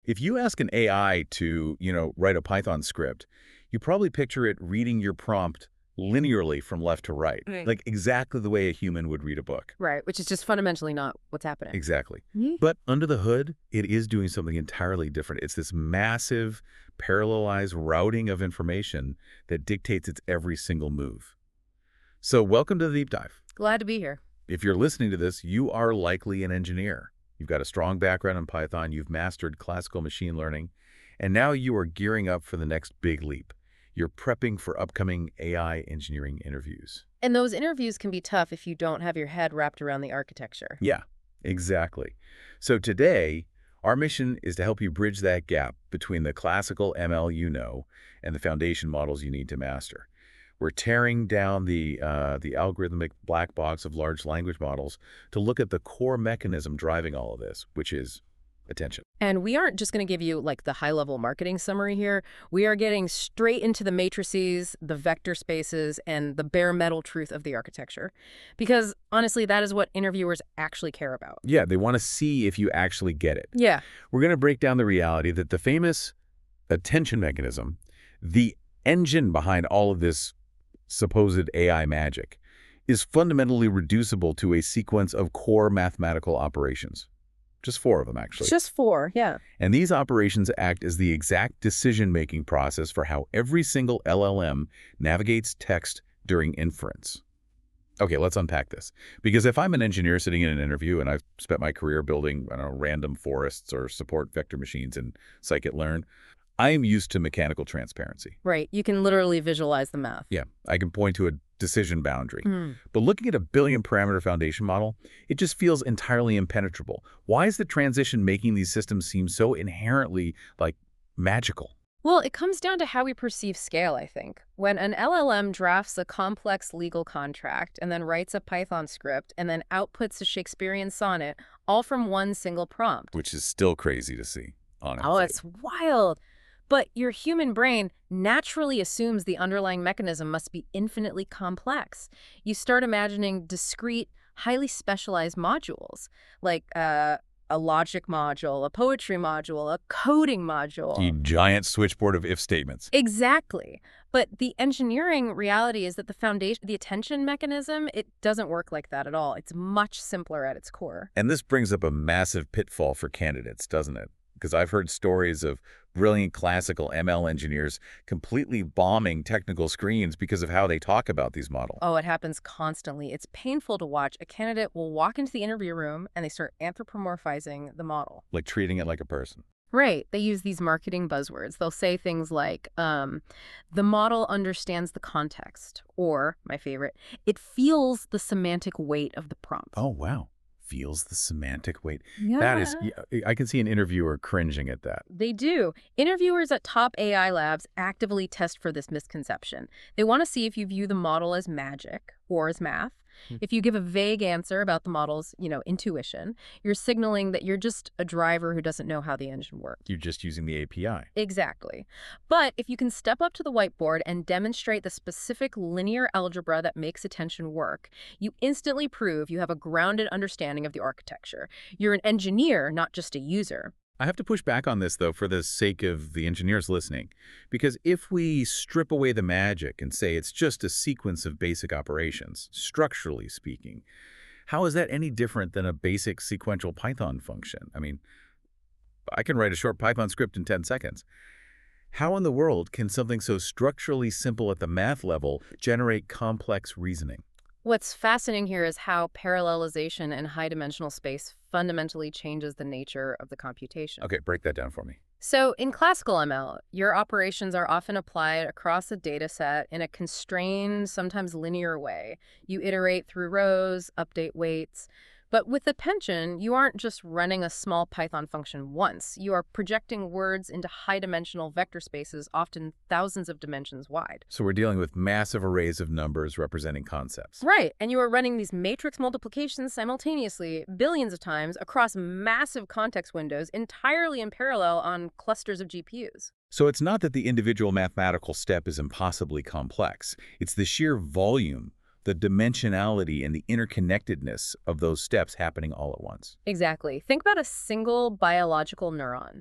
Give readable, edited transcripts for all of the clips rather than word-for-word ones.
If you ask an AI to, write a Python script, you probably picture it reading your prompt linearly from left to right, Right. like exactly the way a human would read a book. Right, which is just fundamentally not what's happening. Exactly. Mhm. But under the hood, it is doing something entirely different. It's this massive, parallelized routing of information that dictates its every single move. So welcome to the deep dive. Glad to be here. If you're listening to this, you are likely an engineer. You've got a strong background in Python, you've mastered classical machine learning, and now you are gearing up for the next big leap. You're prepping for upcoming AI engineering interviews. And those interviews can be tough if you don't have your head wrapped around the architecture. Yeah, exactly. So today, our mission is to help you bridge that gap between the classical ML you know and the foundation models you need to master. We're tearing down the algorithmic black box of large language models to look at the core mechanism driving all of this, which is attention. And we aren't just going to give you like the high-level marketing summary here. We are getting straight into the matrices, the vector spaces, and the bare metal truth of the architecture. Because honestly, that is what interviewers actually care about. Yeah, they want to see if you actually get it. Yeah. We're going to break down the reality that the famous attention mechanism, the engine behind all of this supposed AI magic, is fundamentally reducible to a sequence of core mathematical operations. Just 4 of them, actually. Just 4, yeah. And these operations act as the exact decision-making process for how every single LLM navigates text during inference. Okay, let's unpack this. Because if I'm an engineer sitting in an interview and I've spent my career building, random forests or support vector machines in scikit-learn, I am used to mechanical transparency. Right. You can literally visualize the math. Yeah, I can point to a decision boundary. Hmm. But looking at a billion-parameter foundation model, it just feels entirely impenetrable. Why is the transition making these systems seem so inherently, magical? Well, it comes down to how we perceive scale, I think. When an LLM drafts a complex legal contract and then writes a Python script and then outputs a Shakespearean sonnet, all from one single prompt. Which is still crazy to see, honestly. Oh, it's wild. But your human brain naturally assumes the underlying mechanism must be infinitely complex. You start imagining discrete, highly specialized modules, like a logic module, a poetry module, a coding module. The giant switchboard of if statements. Exactly. But the engineering reality is that the foundation, the attention mechanism, it doesn't work like that at all. It's much simpler at its core. And this brings up a massive pitfall for candidates, doesn't it? Because I've heard stories of brilliant classical ML engineers completely bombing technical screens because of how they talk about these models. Oh, it happens constantly. It's painful to watch. A candidate will walk into the interview room and they start anthropomorphizing the model. Like treating it like a person. Right. They use these marketing buzzwords. They'll say things like, the model understands the context, or, my favorite, it feels the semantic weight of the prompt. Oh, wow. Feels the semantic weight. Yeah. That is, I can see an interviewer cringing at that. They do. Interviewers at top AI labs actively test for this misconception. They want to see if you view the model as magic or as math. If you give a vague answer about the model's, intuition, you're signaling that you're just a driver who doesn't know how the engine works. You're just using the API. Exactly. But if you can step up to the whiteboard and demonstrate the specific linear algebra that makes attention work, you instantly prove you have a grounded understanding of the architecture. You're an engineer, not just a user. I have to push back on this, though, for the sake of the engineers listening. Because if we strip away the magic and say it's just a sequence of basic operations, structurally speaking, how is that any different than a basic sequential Python function? I mean, I can write a short Python script in 10 seconds. How in the world can something so structurally simple at the math level generate complex reasoning? What's fascinating here is how parallelization in high-dimensional space fundamentally changes the nature of the computation. Okay, break that down for me. So in classical ML, your operations are often applied across a data set in a constrained, sometimes linear way. You iterate through rows, update weights. But with attention, you aren't just running a small Python function once. You are projecting words into high-dimensional vector spaces, often thousands of dimensions wide. So we're dealing with massive arrays of numbers representing concepts. Right, and you are running these matrix multiplications simultaneously, billions of times, across massive context windows, entirely in parallel on clusters of GPUs. So it's not that the individual mathematical step is impossibly complex. It's the sheer volume, the dimensionality, and the interconnectedness of those steps happening all at once. Exactly. Think about a single biological neuron.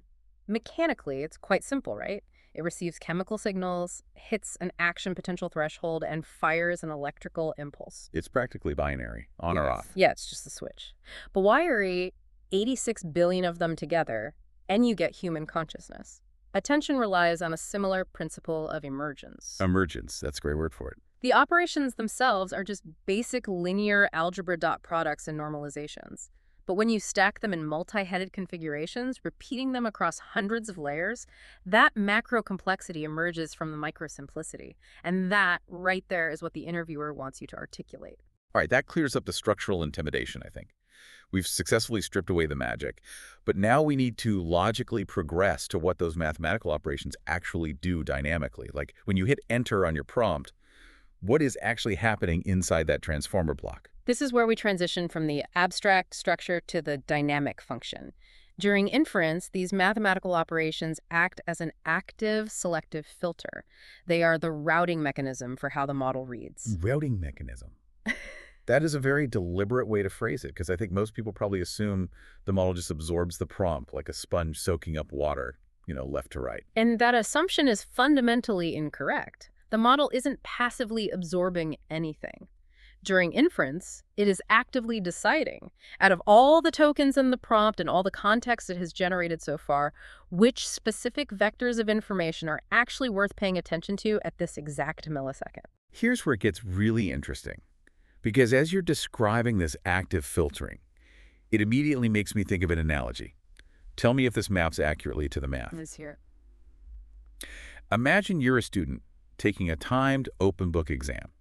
Mechanically, it's quite simple, right? It receives chemical signals, hits an action potential threshold, and fires an electrical impulse. It's practically binary, on or off. Yeah, it's just a switch. But wiry 86 billion of them together, and you get human consciousness. Attention relies on a similar principle of emergence. Emergence, that's a great word for it. The operations themselves are just basic linear algebra dot products and normalizations. But when you stack them in multi-headed configurations, repeating them across hundreds of layers, that macro complexity emerges from the micro simplicity. And that, right there, is what the interviewer wants you to articulate. All right, that clears up the structural intimidation, I think. We've successfully stripped away the magic, but now we need to logically progress to what those mathematical operations actually do dynamically. Like when you hit enter on your prompt, what is actually happening inside that transformer block? This is where we transition from the abstract structure to the dynamic function. During inference, these mathematical operations act as an active selective filter. They are the routing mechanism for how the model reads. Routing mechanism. That is a very deliberate way to phrase it, because I think most people probably assume the model just absorbs the prompt like a sponge soaking up water, left to right. And that assumption is fundamentally incorrect. The model isn't passively absorbing anything. During inference, it is actively deciding, out of all the tokens in the prompt and all the context it has generated so far, which specific vectors of information are actually worth paying attention to at this exact millisecond. Here's where it gets really interesting, because as you're describing this active filtering, it immediately makes me think of an analogy. Tell me if this maps accurately to the math. Let's hear it. Imagine you're a student taking a timed open book exam.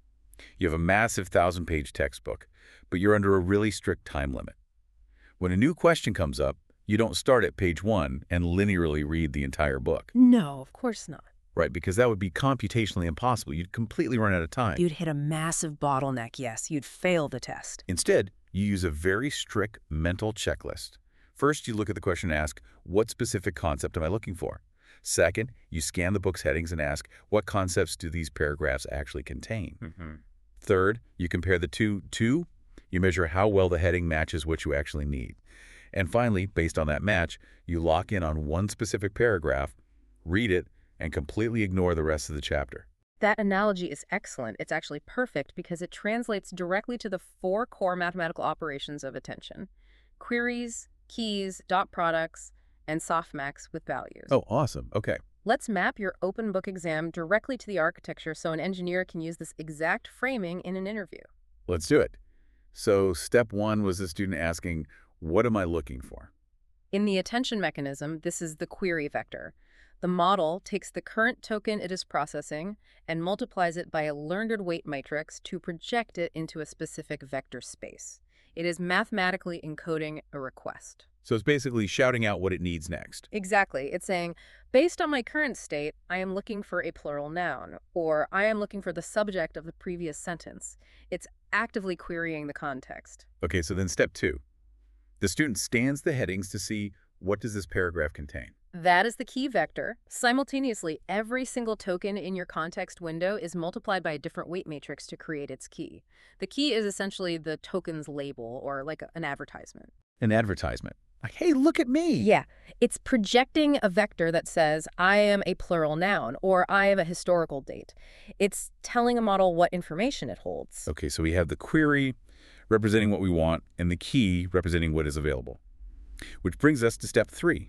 You have a massive 1,000-page textbook, but you're under a really strict time limit. When a new question comes up, you don't start at page 1 and linearly read the entire book. No, of course not. Right, because that would be computationally impossible. You'd completely run out of time. You'd hit a massive bottleneck, yes. You'd fail the test. Instead, you use a very strict mental checklist. First, you look at the question and ask, what specific concept am I looking for? Second, you scan the book's headings and ask, what concepts do these paragraphs actually contain? Third, you compare the two. You measure how well the heading matches what you actually need. And finally, based on that match, you lock in on one specific paragraph, read it, and completely ignore the rest of the chapter. That analogy is excellent. It's actually perfect because it translates directly to the 4 core mathematical operations of attention: queries, keys, dot products, and softmax with values. Oh, awesome. Okay. Let's map your open book exam directly to the architecture so an engineer can use this exact framing in an interview. Let's do it. So step 1 was the student asking, what am I looking for? In the attention mechanism, this is the query vector. The model takes the current token it is processing and multiplies it by a learned weight matrix to project it into a specific vector space. It is mathematically encoding a request. So it's basically shouting out what it needs next. Exactly. It's saying, based on my current state, I am looking for a plural noun, or I am looking for the subject of the previous sentence. It's actively querying the context. Okay, so then step 2. The student scans the headings to see, what does this paragraph contain? That is the key vector. Simultaneously, every single token in your context window is multiplied by a different weight matrix to create its key. The key is essentially the token's label, or like an advertisement. An advertisement. Like, hey, look at me. Yeah, it's projecting a vector that says, I am a plural noun, or I have a historical date. It's telling a model what information it holds. Okay, so we have the query representing what we want and the key representing what is available. Which brings us to step 3.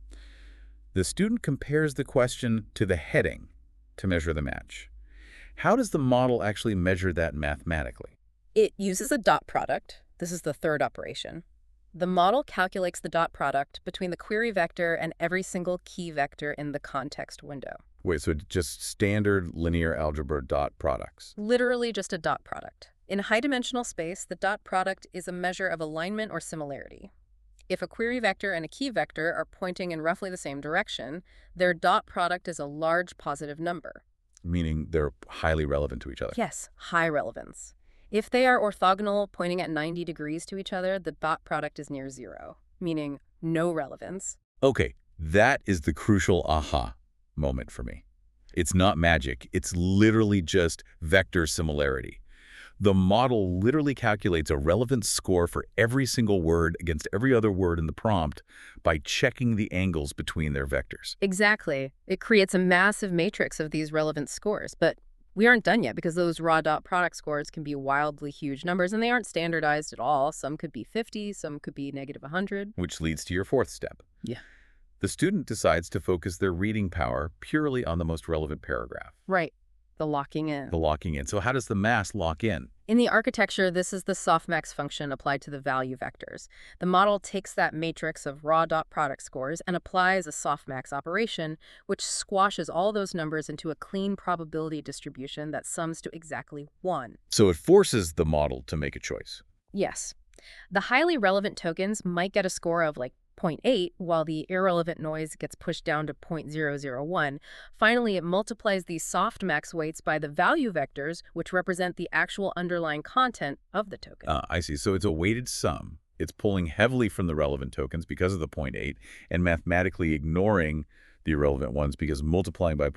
The student compares the question to the heading to measure the match. How does the model actually measure that mathematically? It uses a dot product. This is the third operation. The model calculates the dot product between the query vector and every single key vector in the context window. Wait, so just standard linear algebra dot products? Literally just a dot product. In high-dimensional space, the dot product is a measure of alignment or similarity. If a query vector and a key vector are pointing in roughly the same direction, their dot product is a large positive number. Meaning they're highly relevant to each other? Yes, high relevance. If they are orthogonal, pointing at 90 degrees to each other, the dot product is near 0, meaning no relevance. Okay, that is the crucial aha moment for me. It's not magic. It's literally just vector similarity. The model literally calculates a relevance score for every single word against every other word in the prompt by checking the angles between their vectors. Exactly. It creates a massive matrix of these relevant scores, but we aren't done yet because those raw dot product scores can be wildly huge numbers and they aren't standardized at all. Some could be 50, some could be negative 100. Which leads to your fourth step. Yeah. The student decides to focus their reading power purely on the most relevant paragraph. Right. The locking in. The locking in. So how does the mass lock in? In the architecture, this is the softmax function applied to the value vectors. The model takes that matrix of raw dot product scores and applies a softmax operation, which squashes all those numbers into a clean probability distribution that sums to exactly 1. So it forces the model to make a choice. Yes. The highly relevant tokens might get a score of like 0.8, while the irrelevant noise gets pushed down to 0.001. Finally, it multiplies these softmax weights by the value vectors, which represent the actual underlying content of the token. I see. So it's a weighted sum. It's pulling heavily from the relevant tokens because of the 0.8 and mathematically ignoring the irrelevant ones because multiplying by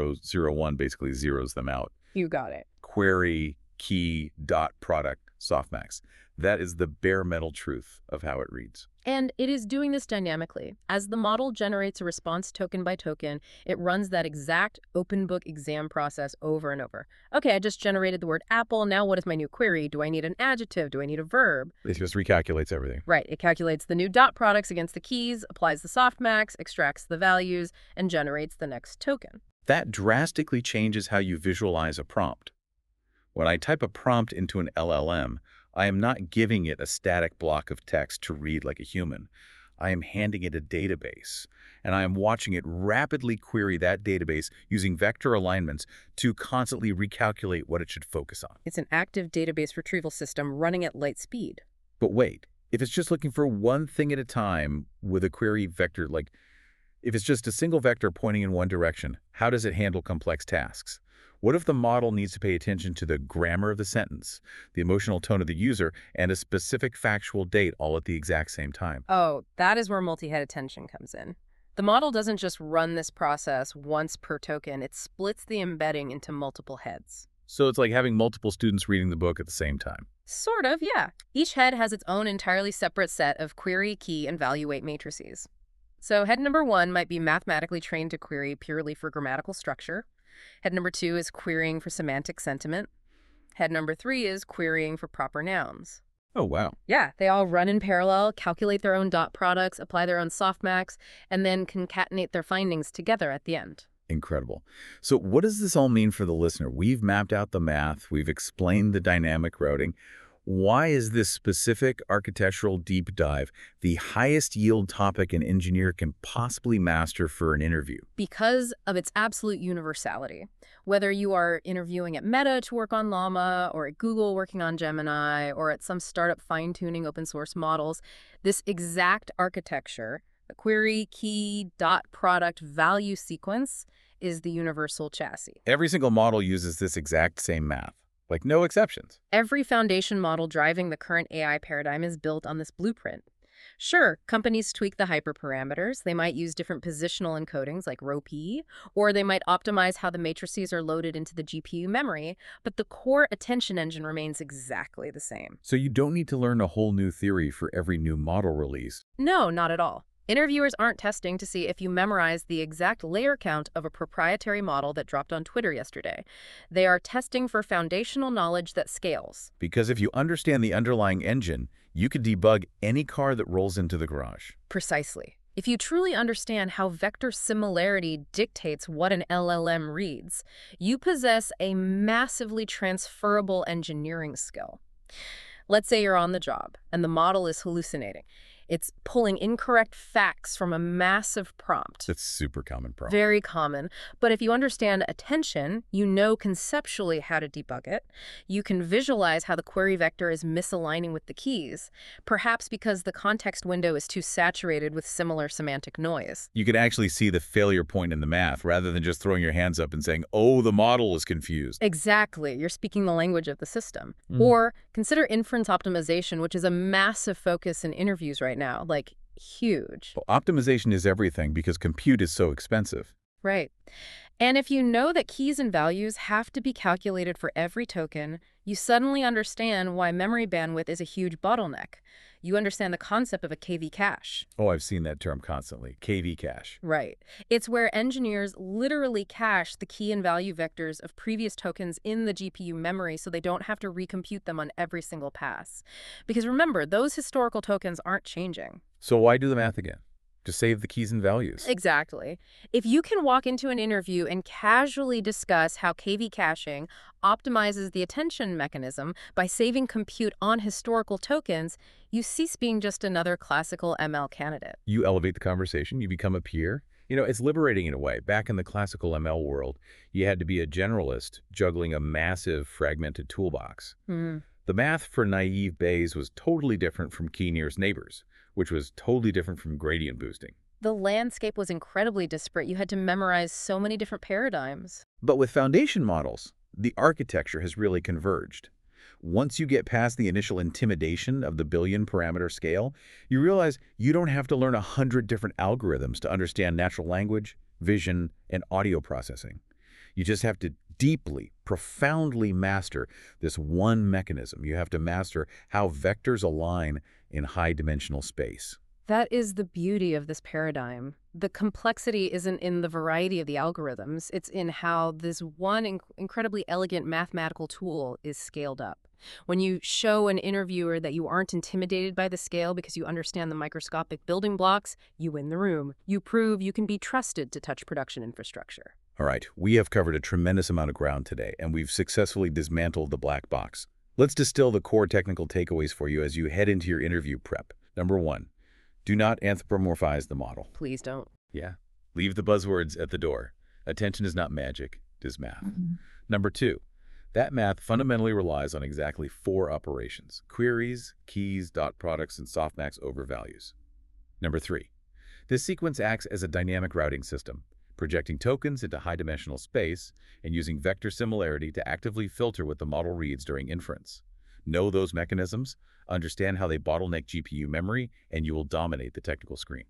0.001 basically zeroes them out. You got it. Query, key, dot, product, softmax. That is the bare metal truth of how it reads. And it is doing this dynamically. As the model generates a response token by token, it runs that exact open book exam process over and over. Okay, I just generated the word apple. Now what is my new query? Do I need an adjective? Do I need a verb? It just recalculates everything. Right. It calculates the new dot products against the keys, applies the softmax, extracts the values, and generates the next token. That drastically changes how you visualize a prompt. When I type a prompt into an LLM, I am not giving it a static block of text to read like a human. I am handing it a database, and I am watching it rapidly query that database using vector alignments to constantly recalculate what it should focus on. It's an active database retrieval system running at light speed. But wait, if it's just looking for one thing at a time with a query vector, like if it's just a single vector pointing in one direction, how does it handle complex tasks? What if the model needs to pay attention to the grammar of the sentence, the emotional tone of the user, and a specific factual date all at the exact same time? Oh, that is where multi-head attention comes in. The model doesn't just run this process once per token, it splits the embedding into multiple heads. So it's like having multiple students reading the book at the same time. Sort of, yeah. Each head has its own entirely separate set of query, key, and value weight matrices. So head number 1 might be mathematically trained to query purely for grammatical structure. Head number 2 is querying for semantic sentiment. Head number 3 is querying for proper nouns. Oh, wow. Yeah, they all run in parallel, calculate their own dot products, apply their own softmax, and then concatenate their findings together at the end. Incredible. So what does this all mean for the listener? We've mapped out the math. We've explained the dynamic routing. Why is this specific architectural deep dive the highest yield topic an engineer can possibly master for an interview? Because of its absolute universality. Whether you are interviewing at Meta to work on Llama, or at Google working on Gemini, or at some startup fine-tuning open source models, this exact architecture, the query, key, dot, product, value sequence, is the universal chassis. Every single model uses this exact same math. Like no exceptions. Every foundation model driving the current AI paradigm is built on this blueprint. Sure, companies tweak the hyperparameters. They might use different positional encodings like ROP, or they might optimize how the matrices are loaded into the GPU memory, but the core attention engine remains exactly the same. So you don't need to learn a whole new theory for every new model release. No, not at all. Interviewers aren't testing to see if you memorize the exact layer count of a proprietary model that dropped on Twitter yesterday. They are testing for foundational knowledge that scales. Because if you understand the underlying engine, you could debug any car that rolls into the garage. Precisely. If you truly understand how vector similarity dictates what an LLM reads, you possess a massively transferable engineering skill. Let's say you're on the job and the model is hallucinating. It's pulling incorrect facts from a massive prompt. That's super common problem. Very common. But if you understand attention, you know conceptually how to debug it. You can visualize how the query vector is misaligning with the keys, perhaps because the context window is too saturated with similar semantic noise. You can actually see the failure point in the math rather than just throwing your hands up and saying, oh, the model is confused. Exactly. You're speaking the language of the system. Or consider inference optimization, which is a massive focus in interviews right now, like huge. Well, optimization is everything because compute is so expensive. Right. And if you know that keys and values have to be calculated for every token, you suddenly understand why memory bandwidth is a huge bottleneck. You understand the concept of a KV cache. Oh, I've seen that term constantly, KV cache. Right. It's where engineers literally cache the key and value vectors of previous tokens in the GPU memory so they don't have to recompute them on every single pass. Because remember, those historical tokens aren't changing. So why do the math again? To save the keys and values. Exactly. If you can walk into an interview and casually discuss how KV caching optimizes the attention mechanism by saving compute on historical tokens, you cease being just another classical ML candidate. You elevate the conversation, you become a peer. It's liberating in a way. Back in the classical ML world, you had to be a generalist juggling a massive fragmented toolbox. Hmm. The math for naive Bayes was totally different from Key-nearest neighbors, which was totally different from gradient boosting. The landscape was incredibly disparate. You had to memorize so many different paradigms. But with foundation models, the architecture has really converged. Once you get past the initial intimidation of the billion-parameter scale, you realize you don't have to learn 100 different algorithms to understand natural language, vision, and audio processing. You just have to deeply, profoundly master this one mechanism. You have to master how vectors align in high-dimensional space. That is the beauty of this paradigm. The complexity isn't in the variety of the algorithms. It's in how this one incredibly elegant mathematical tool is scaled up. When you show an interviewer that you aren't intimidated by the scale because you understand the microscopic building blocks, you win the room. You prove you can be trusted to touch production infrastructure. All right, we have covered a tremendous amount of ground today, and we've successfully dismantled the black box. Let's distill the core technical takeaways for you as you head into your interview prep. Number 1, do not anthropomorphize the model. Please don't. Yeah. Leave the buzzwords at the door. Attention is not magic, it is math. Number 2, that math fundamentally relies on exactly 4 operations: queries, keys, dot products, and softmax overvalues. Number 3, this sequence acts as a dynamic routing system, projecting tokens into high-dimensional space and using vector similarity to actively filter what the model reads during inference. Know those mechanisms, understand how they bottleneck GPU memory, and you will dominate the technical screen.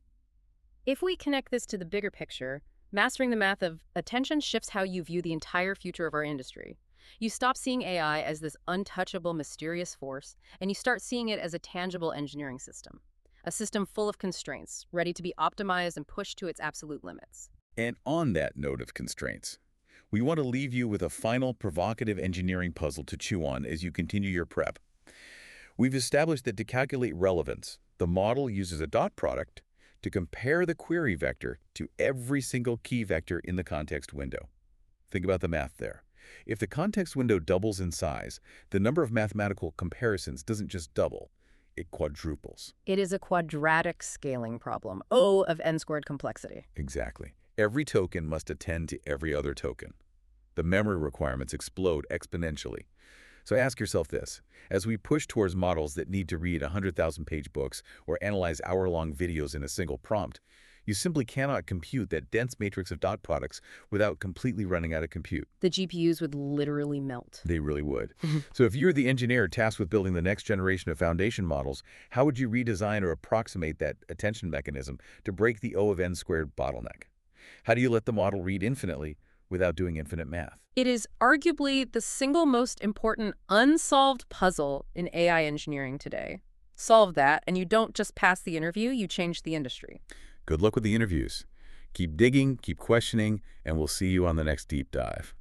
If we connect this to the bigger picture, mastering the math of attention shifts how you view the entire future of our industry. You stop seeing AI as this untouchable, mysterious force, and you start seeing it as a tangible engineering system. A system full of constraints, ready to be optimized and pushed to its absolute limits. And on that note of constraints, we want to leave you with a final provocative engineering puzzle to chew on as you continue your prep. We've established that to calculate relevance, the model uses a dot product to compare the query vector to every single key vector in the context window. Think about the math there. If the context window doubles in size, the number of mathematical comparisons doesn't just double, it quadruples. It is a quadratic scaling problem, O of n-squared complexity. Exactly. Every token must attend to every other token. The memory requirements explode exponentially. So ask yourself this: as we push towards models that need to read 100,000-page books or analyze hour-long videos in a single prompt, you simply cannot compute that dense matrix of dot products without completely running out of compute. The GPUs would literally melt. They really would. So if you're the engineer tasked with building the next generation of foundation models, how would you redesign or approximate that attention mechanism to break the O of n-squared bottleneck? How do you let the model read infinitely without doing infinite math? It is arguably the single most important unsolved puzzle in AI engineering today. Solve that, and you don't just pass the interview, you change the industry. Good luck with the interviews. Keep digging, keep questioning, and we'll see you on the next deep dive.